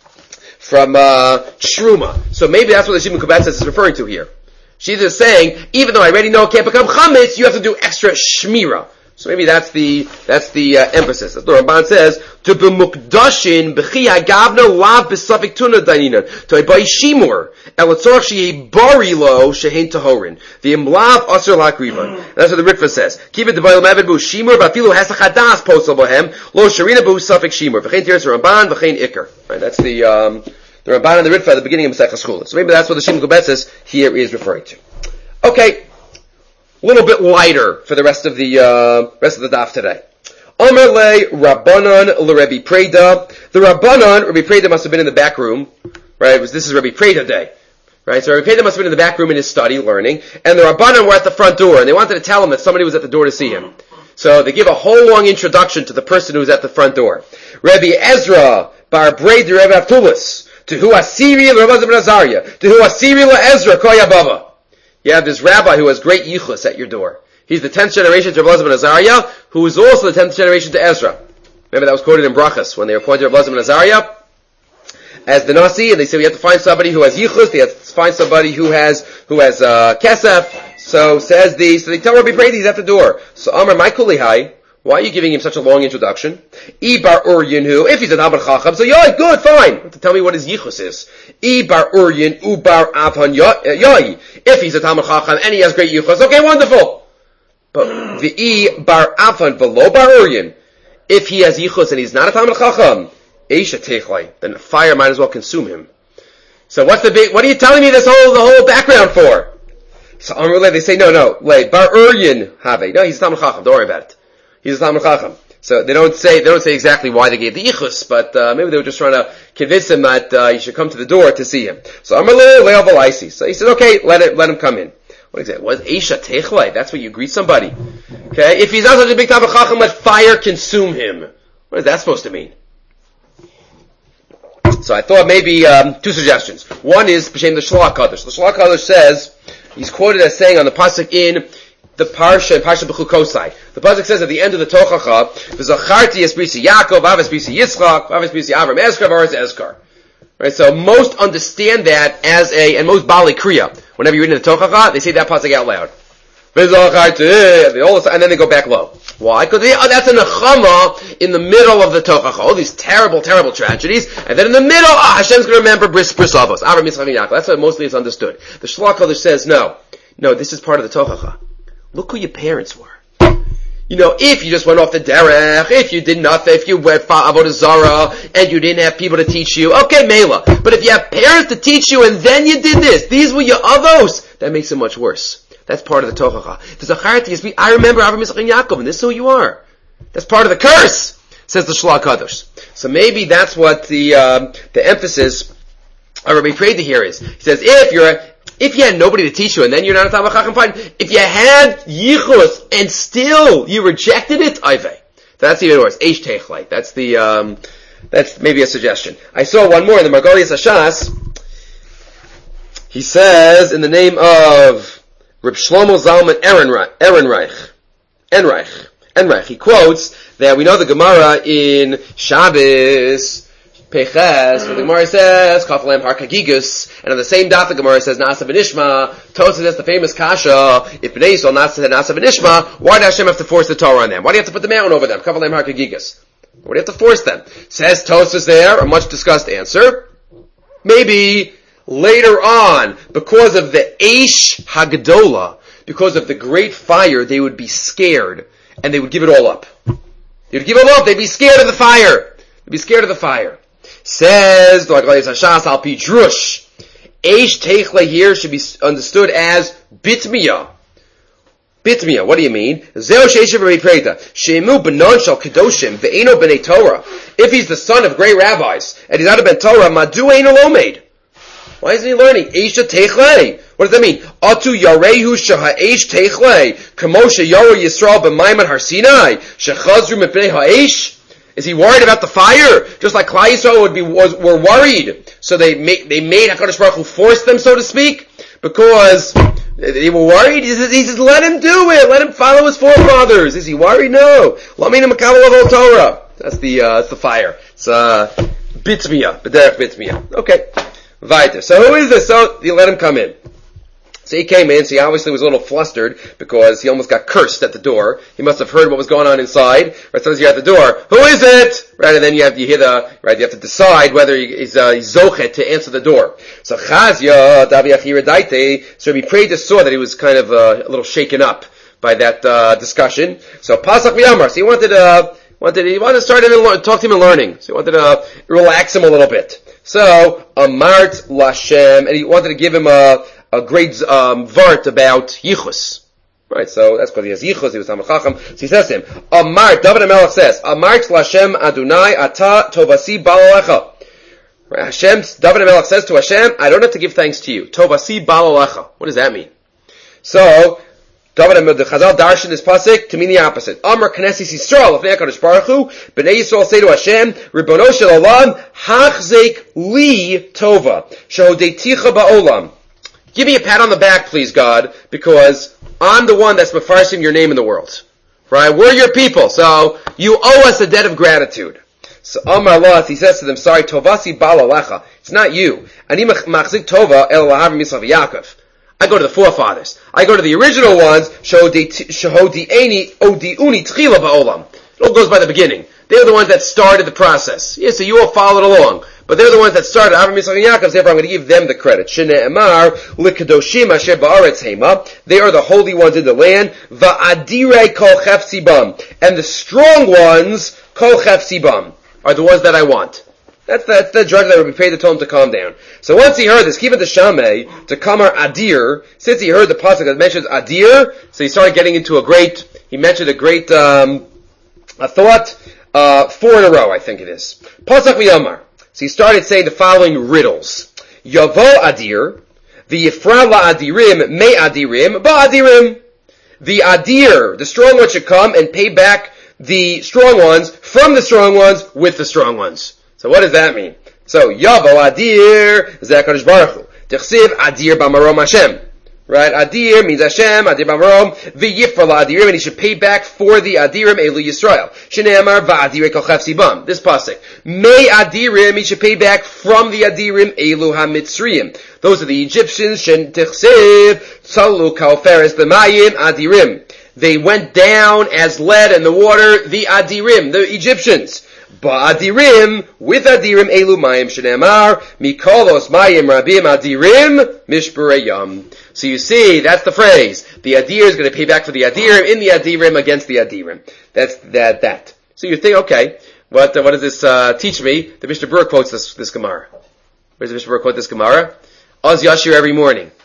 From uh, Shruma. So maybe that's what the Shita Mekubetzes is referring to here. She's just saying, even though I already know it can't become chametz, you have to do extra shmira. So maybe that's the that's the uh, emphasis. As the Ramban says, to be mukdashin b'chi hagavna lav b'safik tuna daininan to by shimur elatzorach shehi bari lo shehin tahorin the imlav aser lakrivan. That's what the Ritva says. Keep it the bayil mavid bu shimur b'afilu has a chadas posel bohem lo sharina bu safik shimur v'chein tiras Ramban v'chein ikar. Right, that's the um, the Ramban and the Ritva at the beginning of Masechtas Chulin. So maybe that's what the Shita Mekubetzes here is referring to. Okay. A little bit lighter for the rest of the uh, rest of the daf today. Amar le Rabbanon le Rebbe Preda. The Rabbanon, Rebbe Preda must have been in the back room, right? It was, this is Rebbe Preda day, right? So Rebbe Preda must have been in the back room in his study learning, and the Rabbanon were at the front door, and they wanted to tell him that somebody was at the door to see him. So they give a whole long introduction to the person who was at the front door. Rebbe Ezra bar Breda Rebbe Avtulis to who Asiri le Rabbi Azariah to who Asiri le Ezra Koya Baba. You have this rabbi who has great yichus at your door. He's the tenth generation to Rabbi Azariah, who is also the tenth generation to Ezra. Remember that was quoted in Brachas when they appointed Rabbi Azariah as the Nasi, and they said we have to find somebody who has yichus, they have to find somebody who has who has uh, kesef. So says the so they tell Rabbi Brady he's at the door. So Amar my kulihai, why are you giving him such a long introduction? Ibar Uryan who, if he's a Talmid Chacham, so yeah, good, fine. To tell me what his yichus is. Ibar Uryan Ubar Avhan Yai. If he's a Talmid Chacham and he has great yichus, okay, wonderful. But the I Bar Avhan below Bar Uryan, if he has yichus and he's not a Talmid Chacham, Eisha Techlai, then the fire might as well consume him. So what's the big? What are you telling me this whole the whole background for? So Amrullah, they say no, no, like Bar Uryan have no, he's a Talmid Chacham. Don't worry about it. He's a Talmid Chacham. So they don't say they don't say exactly why they gave the yichus, but uh, maybe they were just trying to convince him that uh, he should come to the door to see him. So Amrullah le'avalaisi. So he said, okay, let it let him come in. What is it? What is Eisha Techlai? That's what you greet somebody. Okay, if he's not such a big Talmid Chacham, let fire consume him. What is that supposed to mean? So I thought maybe um, two suggestions. One is B'Shem the Shlach Kadosh. The Shlach Kadosh says he's quoted as saying on the pasuk in the parsha in Parsha B'Chukosai. The pasuk says at the end of the Tochacha, "V'zacharti es brisi Yaakov, av es brisi Yitzchak, av es brisi Avram Eskar, av es Eskar." Right. So most understand that as a and most Bali Kriya. Whenever you read in the Tochacha, they say that pasuk out loud. And then they go back low. Why? Because oh, that's a nechama in the middle of the Tochacha. All these terrible, terrible tragedies. And then in the middle, ah, oh, Hashem's going to remember Bris Brisavos. Avram Yitzchak and Yaakov. That's what mostly is understood. The Shlach Kadosh says, no. No, this is part of the Tochacha. Look who your parents were. You know, if you just went off the derech, if you did nothing, if you went for Avodah Zarah, and you didn't have people to teach you, okay, Mela. But if you have parents to teach you and then you did this, these were your avos, that makes it much worse. That's part of the tochacha. The zacharti is, I remember Avraham, Yitzchak, and Yaakov, and this is who you are. That's part of the curse, says the Shlach Kadosh. So maybe that's what the um, the emphasis of Rabbi Freida here is. He says, if you're a, if you had nobody to teach you, and then you're not a Talmid Chacham, fine. If you had yichus and still you rejected it, Ivei. That's even worse. Eish Techlei. That's the um, that's maybe a suggestion. I saw one more in the Margolius Hashas. He says in the name of Reb Shlomo Zalman Ehrenreich, Ehrenreich, Ehrenreich. He quotes that we know the Gemara in Shabbos Peches, where the Gemara says Kafalem Har Kagigus, and on the same dot the Gemara says Nasa V'Nishma. Tosafos says the famous kasha: if Bnei Yisrael not said Nasa V'Nishma, why does Hashem have to force the Torah on them? Why do you have to put the mountain over them? Kafalem Har Kagigus. Why do you have to force them? Says Tosafos there, a much discussed answer. Maybe later on, because of the Eish Hagdola, because of the great fire, they would be scared and they would give it all up. They would give it all up. They'd be scared of the fire. They'd be scared of the fire. Says the Margolius Hashas al pi drush, Eish Techle here should be understood as bitmiya. Bitmiya. What do you mean? Zeo sheishav Rabbi Freida shemu benon shel kedoshim ve'eno b'nei Torah. If he's the son of great rabbis and he's not a ben Torah, madu eino lomed. Why isn't he learning? Eish Techle. What does that mean? Atu yarehu sheha Eish Techle kamo sheyaro Yisrael b'maiman har Sinai shechazru mipnei ha'eish. Is he worried about the fire? Just like Klal Yisrael would be, was, were worried. So they made, they made HaKadosh Baruch Hu force them, so to speak, because they were worried. He says, he says, let him do it. Let him follow his forefathers. Is he worried? No. Lamina Makabel of Torah. That's the, uh, that's the fire. It's, uh, Bitmiya. B'derech Bitmiya. Okay. Weiter. So who is this? So you let him come in. So he came in, so he obviously was a little flustered because he almost got cursed at the door. He must have heard what was going on inside. Right, so you're at the door. Who is it? Right, and then you have, you hear the, right, you have to decide whether he's, uh, he's zochet to answer the door. So Chazia, Davi Achira Daite, so he prayed to saw that he was kind of, uh, a little shaken up by that, uh, discussion. So Pasach V'Yamar, so he wanted, uh, wanted, he wanted to start him and learn, talk to him in learning. So he wanted to, uh, relax him a little bit. So, Amart Lashem, and he wanted to give him a, a great um, vart about Yichus. Right, so that's because he has Yichus, he was Talmid Chacham. So he says to him, Amar, David HaMelech says, Amar Lashem Adonai Ata Tovasi Balalecha. Hashem, David HaMelech says to Hashem, I don't have to give thanks to you. Tovasi Balalecha. What does that mean? So, David HaMelech, the Chazal Darshan is pasuk to mean the opposite. Amar Knesset Yisrael, Lefnei HaKadosh Baruch Hu, Bnei Yisrael say to Hashem, Ribono Shel Olam, Hachzek Li Tova, Shehodeticha Ba'olam. Give me a pat on the back, please, God, because I'm the one that's mefarsim your name in the world. Right? We're your people, so you owe us a debt of gratitude. So Amar Allah, he says to them, sorry, Tovasi Balalecha. It's not you. Ani machzik Tova El Lahavim Yisrael Yaakov. I go to the forefathers. I go to the original ones, Shehodi'eni Odi'uni Tchila Ba'olam. It all goes by the beginning. They're the ones that started the process. Yes, so you all followed along. But they're the ones that started. Avram, Yitzchak, and Yaakov, therefore I'm going to give them the credit. Shne'emar L'kadoshim Asher Ba'aretz Hema. They are the holy ones in the land. Va'adirei Kol Chefsi Bam. And the strong ones, Kol Chefsi Bam, are the ones that I want. That's the, that's the drug that would be paid to tell him to calm down. So once he heard this, keep it the Shamei, to Kamar Adir, since he heard the pasuk that mentions Adir, so he started getting into a great, he mentioned a great, um, a thought, uh, four in a row, I think it is. Pasuk V'Yamar. So he started saying the following riddles. Yavo Adir, the Yifra La Adirim, Me Adirim, Ba Adirim. The Adir, the strong ones should come and pay back the strong ones from the strong ones with the strong ones. So what does that mean? So, Yavo Adir, Zeh HaKadosh Baruch Hu. Tichsiv Adir B'Marom Hashem. Right? Adir means Hashem, Adir B'Marom, V'yifra La'adirim, and he should pay back for the Adirim Elu Yisrael. Shne'emar V'Adirei Kol Chefsi Bam. This pasuk. May Adirim, he should pay back from the Adirim Elu HaMitzriyim. Those are the Egyptians, Shen Tichsiv, Tzalu Kauferes B'Mayim Adirim. They went down as lead in the water, the Adirim, the Egyptians. Ba'adirim, with Adirim, Elu Mayim Shne'emar, Mikolos Mayim Rabim Adirim, Mishbureyam. So you see, that's the phrase. The Adir is going to pay back for the Adirim, in the Adirim, against the Adirim. That's that, that. So you think, okay, what, uh, what does this, uh, teach me? The Mishnah Berurah quotes this, this Gemara. Where does the Mishnah Berurah quote this Gemara? Oz Yashir every morning.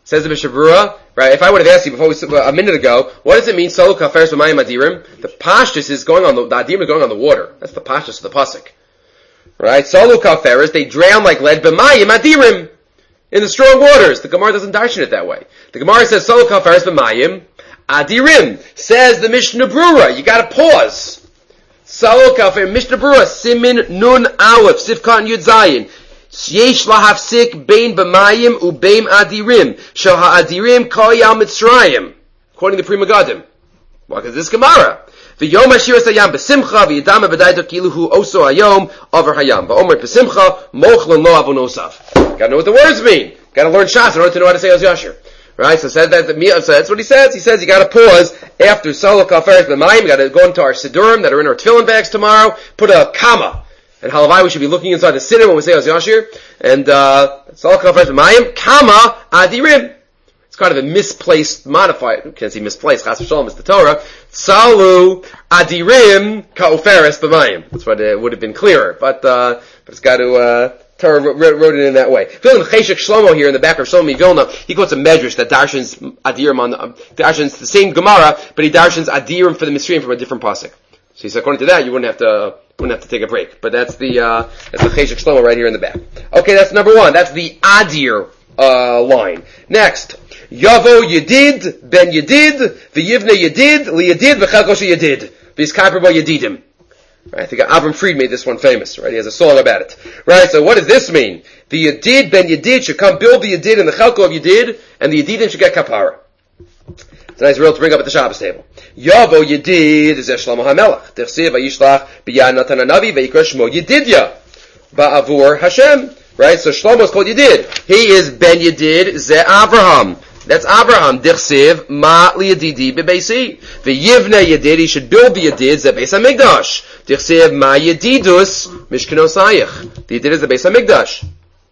Says the Mishnah Berurah, right? If I would have asked you before we, a minute ago, what does it mean? Solo kaferes b'mayim adirim. The pashtus is going on the, the adirim is going on the water. That's the pashtus of the pasuk, right? Solo kaferes, they drown like lead b'mayim adirim, in the strong waters. The Gemara doesn't darshan it that way. The Gemara says solo kaferes b'mayim adirim. Says the Mishnah Berurah, you got to pause. Solo kafer Mishnah Berurah simin nun aleph sifkan yud zayin. Yesh lahafsik bein b'mayim ubeim adirim shel ha'adirim kol yam mitzrayim, quoting the Pri Megadim. What is this Gemara? V'yom ashiras hayam b'simcha v'yidam v'dayto kiluhu oso hayom over hayam v'omer b'simcha mochlan lo avonosav. Got to know what the words mean. Got to learn Shas in order to know how to say Oz Yashir. Right? So said that the so that's what he says. He says you got to pause after Solo Kaferes b'mayim. You got to go into our Sidurim that are in our tefillin bags tomorrow. Put a comma. And halavai, we should be looking inside the siddur when we say Oz Yashir. And, uh, Sal Kafar B'mayim, Kama Adirim. It's kind of a misplaced, modified, you can't say misplaced, Chas v'shalom is the Torah. Salu Adirim Ka'uferes B'mayim. That's what it would have been clearer. But, uh, but it's got to, uh, Torah wrote, wrote it in that way. Vilna Cheshek Shlomo here in the back of Shlomo Vilna, he quotes a medrash that darshans Adirim on the, um, darshans the same Gemara, but he darshans Adirim for the Misriim from a different pasuk. So he said, according to that, you wouldn't have to, wouldn't have to take a break. But that's the, uh, that's the Cheshek Shlomo right here in the back. Okay, that's number one. That's the Adir, uh, line. Next. Yavo Yedid, Ben Yedid, V'yivne Yedid, Li Yedid, V'chalkosha Yedid. V'yizkaper bo Yedidim. Right, I think Avram Fried made this one famous, right? He has a song about it. Right, so what does this mean? The Yedid, Ben Yedid should come build the Yedid and the Chalko of Yedid, and the Yedidim should get kapara. It's a nice rule to bring up at the Shabbos table. Yavo Yedid is Shlomo HaMelech. Tersiv vayishlach b'yad Natan HaNavi vayikra Shmo Yedidya ba'avur Hashem. Right? So Shlomo is called Yedid. He is Ben Yedid ze Avraham. That's Avraham. Tersiv ma liyadidi bebeisi. V'yivne Yedid. He should build the Yedid ze Beis HaMikdash. Tersiv ma Yedidus mishkenosayich. The Yedid is the Beis HaMikdash.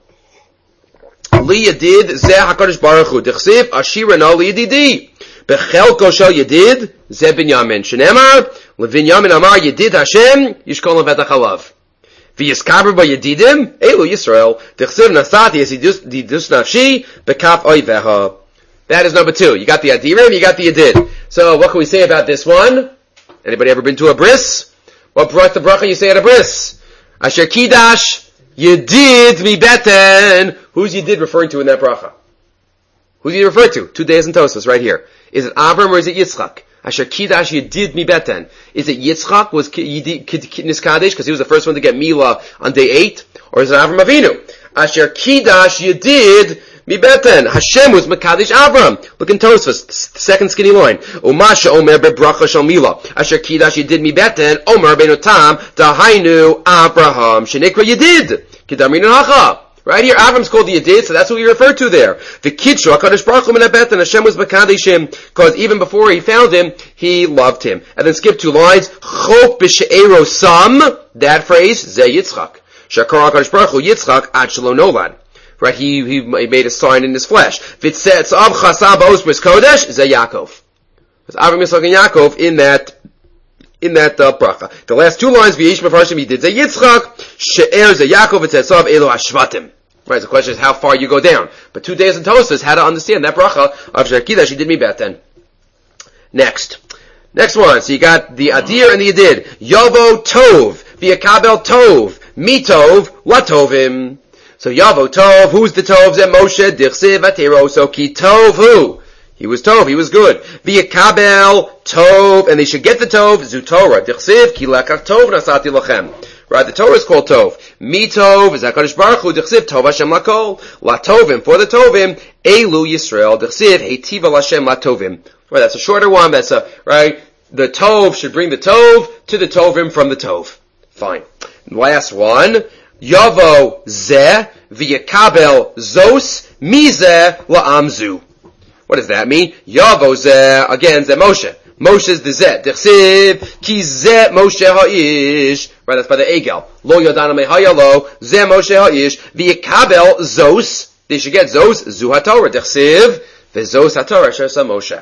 Li Yedid ze HaKadosh Baruch Hu. Tersiv ashira no li Yedidi. Bechelko shel Yedid ze Binyamin. Shenemar leVinyamin amar Yedid Hashem yishkol levet hachalav. V'yiskaber ba Yedidim elu Yisrael. D'chsiv nasati es yidus nafshi bekaf oiveha. That is number two. You got the Adirim, you got the Yedid. So what can we say about this one? Anybody ever been to a bris? What brought the bracha you say at a bris? Asher kidash Yedid mi beten. Who's Yedid referring to in that bracha? Who's he referred to? Two days in Tosfos right here. Is it Avram or is it Yitzchak? Asher Kidash Yedid mi beten. Is it Yitzchak was Niskadesh because he was the first one to get Mila on day eight? Or is it Avram Avinu? Asher Kidash Yedid mi beten. Hashem was Mekadesh Avram. Look in Tosfos, second skinny line. Umasha Omer bebracha shel Mila. Asher Kidash Yedid mi beten. Omer benotam dahainu Abraham. Shenekra Yedid. Kidamin hacha. Right here, Avram's called the Yedid, so that's what we refer to there. The Kidshu, HaKadosh Baruch Hu Menabet, and Hashem was Mekadeshim, because even before he found him, he loved him. And then skip two lines, Chok b'she'ero sam, that phrase, Ze Yitzchak. Shakar HaKadosh Baruch Hu Yitzchak, Ad Shelo Nolad. Right, he, he made a sign in his flesh. Vitzetz av chasab os bris kodesh, Ze Yaakov. It's Avram, Yitzchak, and Yaakov in that in that uh, bracha. The last two lines, V'yesh mefarshim, he did Ze Yitzchak, She'er Ze Yaakov, Vitzetz av elo hashvatim. Right, so the question is how far you go down. But two days in Tosfos, how to understand that bracha of Shakida, she did me bet then. Next. Next one. So you got the Adir and the Yedid. Yavo Tov. V'yakabel Tov. Mi Tov. What Tovim? So Yavo Tov. Who's the Tov? Zeh Moshe. Dichsiv Atero. So Ki Tov who? He was Tov. He was good. V'yakabel Tov. And they should get the Tov. Zutorah. Dichsiv. Ki lakach Tov nasati lachem. Right, the Torah is called Tov. Mi Tov is HaKadosh Baruch Hu, D'chsiv Tov Hashem Lakol. La Tovim, for the Tovim, Elu Yisrael, D'chsiv Heitiva Hashem La Tovim. Right, that's a shorter one, that's a, right, the Tov should bring the Tov to the Tovim from the Tov. Fine. Last one, Yavo Zeh, V'yakabel Zos, Mizeh La'amzu. What does that mean? Yavo Zeh, again, Zeh Moshe. Moshe's the Zeh. D'chsiv, Ki Zeh Moshe Ha'ish. Right, that's by the Egel. Lo Yodana Mehayalo, Zeh Moshe Ha'ish, V'yakabel Zos, they should get Zos, Zu HaTorah. D'chsiv, V'zos HaTorah, Shersa Moshe.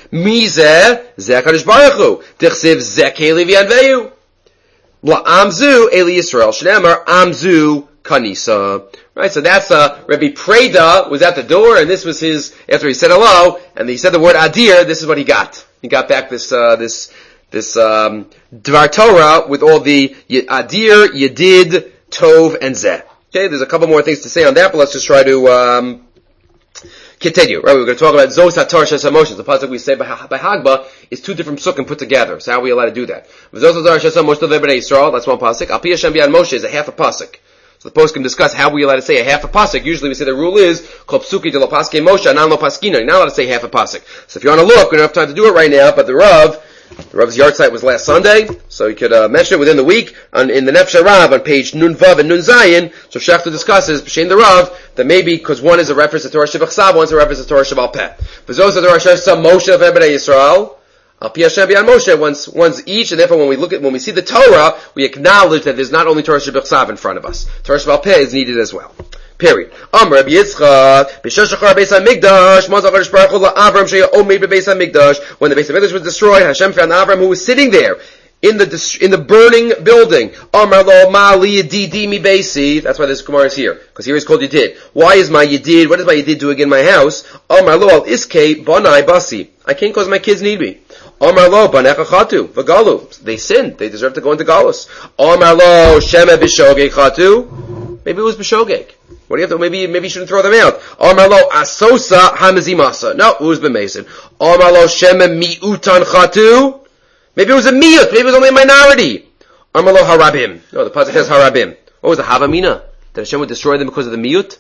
Mizeh, Zeh HaKadosh Baruch Hu. D'chsiv, Zeh Keli V'yanveyu. La'amzu, Eli Yisrael. Shneimar, Amzu, kanisa. Right, so that's, uh, Rabbi Preda was at the door, and this was his, after he said hello, and he said the word adir, this is what he got. He got back this, uh, this, this, um, Dvar Torah with all the adir, yedid, tov, and zeh. Okay, there's a couple more things to say on that, but let's just try to, um, continue. Right, we're going to talk about Zos HaTorah Shas HaMoshe. The pasuk we say by, by Hagba is two different psukim put together. So how are we allowed to do that? Zos HaTorah Shas HaMoshe Tovei B'nai Yisrael, that's one pasuk. Al Pi Hashem B'Yad Moshe is a half a pasuk. So the post can discuss how we allowed to say a half a pasuk. Usually we say the rule is Kol Psuki de Lo Paske Moshe Anan Lo Paskina. You're not allowed to say half a pasuk. So if you want to look, we don't have time to do it right now, but the Rav, the Rav's yard site was last Sunday, so you could uh, mention it within the week on, in the Nefesh Rav on page Nun Vav and Nun Zayin. So Shechta discusses B'Shem the Rav that maybe because one is a reference to Torah Shebach Sav, one's a reference to Torah Shebal Peh. V'zos Torah Shebach Moshe V'Bnei Yisrael. Al Pi Hashem B'Yad Moshe, one's, one's each, and therefore when we look at, when we see the Torah, we acknowledge that there's not only Torah Shebach Sav in front of us. Torah Shebal Peh is needed as well. Period. Amr Rabbi Yitzchak, B'Shesh Achar Beis HaMikdash, Maz HaKadosh Baruch Hu LaAvram Sheya Omeid B'Beis HaMikdash. When the Beis HaMikdash was destroyed, Hashem found Avram who was sitting there in the in the burning building. Amr Lo Ma Li Yedidi Mi Beisi. That's why this Gemara is here, because here he's called Yedid. Why is my Yedid? What is my Yedid doing in my house? Amr Lo Al Iskei Banai Basi. I can't because my kids need me. Amar lo banecha chatu v'galu. They sinned. They deserve to go into galus. Amar lo shema b'shogeg chatu. Maybe it was b'shogeg. What do you have to? Maybe maybe you shouldn't throw them out. Amar lo asosa hamazimasa. No, it was b'meisen. Amar lo shema miutan chatu. Maybe it was a miut. Maybe it was only a minority. Amar lo harabim. No, the pasuk says harabim. What was the havamina? That Hashem would destroy them because of the miut?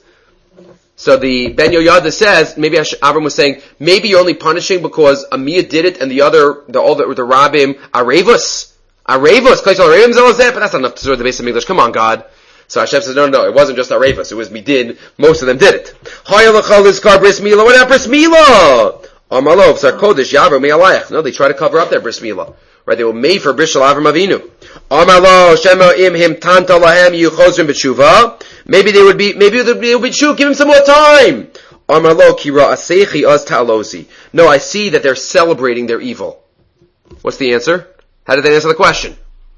So the Ben Yoyada says, maybe Avram was saying, maybe you're only punishing because Amiyah did it and the other, the all the, the Rabbim, Arevus. Arevus. But that's not enough to destroy the base of English. Come on, God. So Hashem says, no, no, no, it wasn't just Arevus. It was Midin. Most of them did it. What about Bris Milah? Amalov, Sarkodesh, Yavrum, Me'alayach. No, they try to cover up their Bris Milah. Right? They were made for Bris Avram Avinu. Amalo, Shema im him tanta lahem yuchozrim b'tshuva. Maybe they would be, maybe they would be tshuva. Give him some more time. Amalo kira asechi az ta'alosi. No, I see that they're celebrating their evil. What's the answer? How did they answer the question?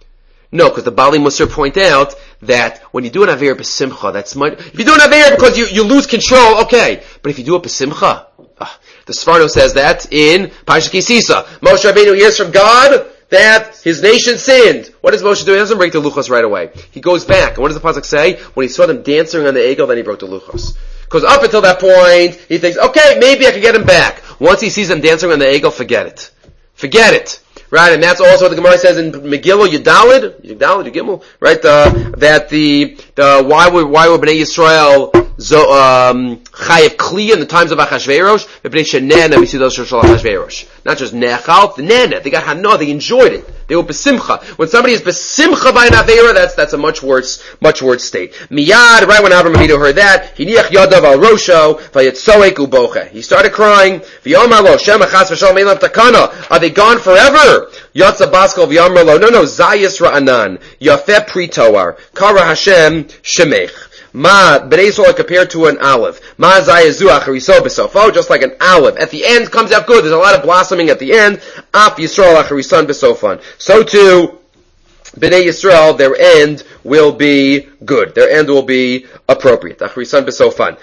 No, because the Bali Musar point out that when you do an Aver b'simcha, that's much, if you do an Aver because you, you lose control, okay. But if you do it b'simcha, uh, the Sfarno says that in Parashat Ki Sisa. Moshe Rabbeinu hears from God that his nation sinned. What does Moshe do? He doesn't break the luchos right away. He goes back. And what does the pasuk say? When he saw them dancing on the egel, then he broke the luchos. Because up until that point, he thinks, okay, maybe I can get him back. Once he sees them dancing on the egel, forget it. Forget it. Right? And that's also what the Gemara says in Megillah, Yudalid, Yudalid, Yugimel, right? Uh, that the, the, why were, why were Bnei Yisrael, zo, um, chayev kli in the times of Achashverosh, Bnei Shenena, we see those of Achashverosh. Not just nechal, the nena, they got hana, they enjoyed it. They were besimcha. When somebody is besimcha by an avera, that's, that's a much worse, much worse state. Miyad, right when Avraham Avinu heard that, hiniach yadav al rosho, vayetzoek uboche. He started crying, v'yomar lo, shem achas v'shalom elam takana. Are they gone forever? Yatsa baskol v'yomar lo, no, no, zayis ra'anan, yafeh pritoar, kara Hashem shemech. Ma, Bnei Yisrael are compared to an olive. Ma zayazu achariso b'sofo, just like an olive. At the end, comes out good. There's a lot of blossoming at the end. Af Yisrael acharisan b'sofan. So too, Bnei Yisrael, their end will be good. Their end will be appropriate. Acharisan b'sofan.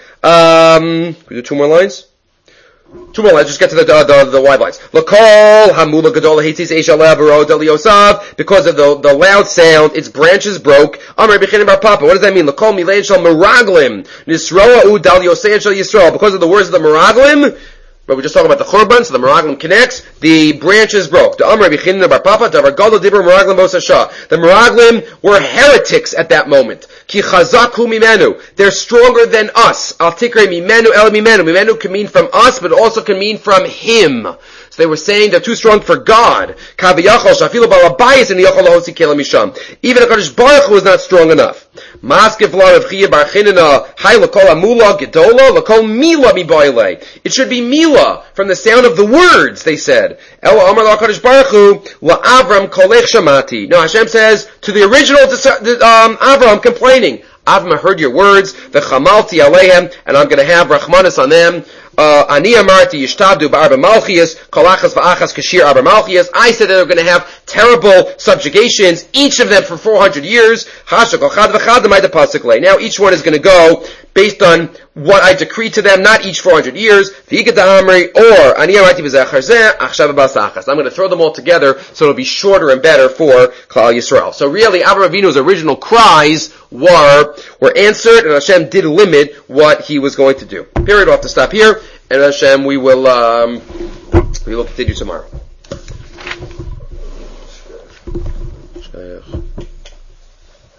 Um, can we do two more lines? Two more lines, just get to the, the, the, the wide lines. L'kol hamula gadola hitzis eisha le'avaro deliosav, because of the, the loud sound, its branches broke. Amar b'chinim bar papa, what does that mean? L'kol milein shal meraglim, nisroa u daliosein shal Yisrael, because of the words of the meraglim, but we're just talking about the churban, so the meraglim connects, the branches broke. The Amar b'chinim bar papa, davar gadol dibur meraglim bosasha. The meraglim were heretics at that moment. Ki chazaku mimenu. They're stronger than us. Al tikre mimenu el mimenu. Mimenu can mean from us, but also can mean from him. So they were saying they're too strong for God. Kaviyachol shafilu balabayis and yachol lahosi kela misham. Even HaKadosh Baruch Hu was not strong enough. Maskef la Rav Chiya bar Chinina hay l'kol amula gedola l'kol mila mibayle. It should be mila from the sound of the words. They said. El Amar LaKadosh Baruch Hu la'Avram kolech shamati. No, Hashem says to the original um, Avram complaining. Avram heard your words, the chamalti alehem, and I'm going to have rachmanis on them. Ani amarti yishtabdu ba'arba malchias, kolachas va'achas kashir arba malchias. I said that they're going to have terrible subjugations, each of them for four hundred years. Now each one is going to go based on what I decree to them, not each four hundred years. Or I'm going to throw them all together so it'll be shorter and better for Klal Yisrael. So really, Avraham Avinu's original cries were were answered, and Hashem did limit what he was going to do. Period. We'll have to stop here, and Hashem, we will um, we will continue tomorrow.